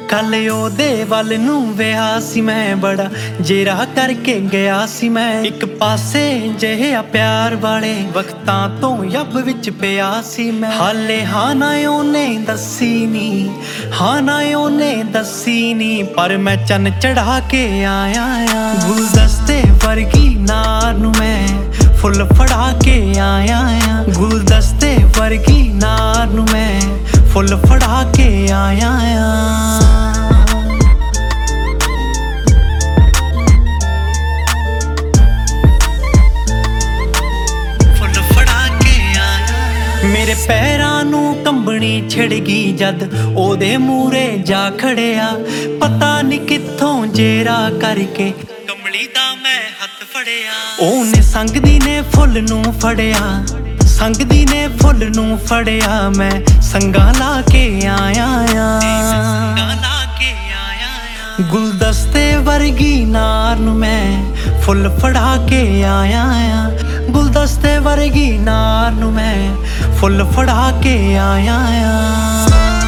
कल ओदे वल नूं विहा सी मैं, बड़ा जेरा करके गया सी मैं। एक पासे जिहा प्यार वाले वक्तां तो यब विच पिया सी मैं। हाले हाँ ना ओने दसी नी, हाँ ना ओने दसी नी, पर मैं चन चढ़ा के आया आ। गुलदस्ते वर्गी नार नूं मैं फुल फड़ा के आया आ। गुलदस्ते वर्गी नार नूं मैं फुल फड़ा के आया आ। मेरे पैरां नूं कंबणी छिड़ गई जद ओदे मूरे जा खड़िया। पता नी कित्थों जेरा करके कंबली दा मैं हत्थ फड़िया। ओने संगदी ने फुल नूं फड़िया, संगदी ने फुल नूं फड़िया। मैं संगा ला के आया गुलदस्ते वर्गी नार नूं मैं फुल फड़ा के आया आ। गुलदस्ते वर्गी नार नूं मैं फुल फड़ा के आया आ।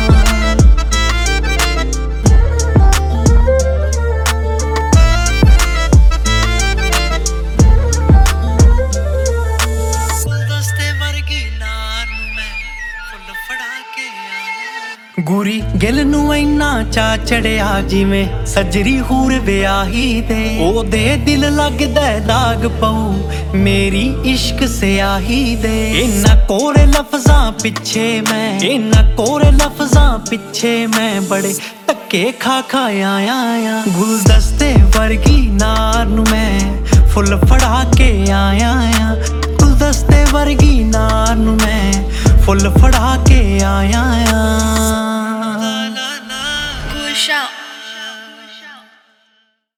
गुरी गिल नूं इन्ना चा चढ़िया जिवें सजरी हूर विआही दे। ओदे दिल लगदा दाग पऊ मेरी इश्क स्याही दे। इन्ना कोरे लफ्जां पिछे मैं, इन्ना कोरे लफ्जां पिछे मैं बड़े धक्के खा आया आ। गुलदस्ते वर्गी नार नूं मैं फुल फड़ा के आया आ। गुलदस्ते वर्गी नार नूं मैं फुल फड़ा के आया आ। Shout.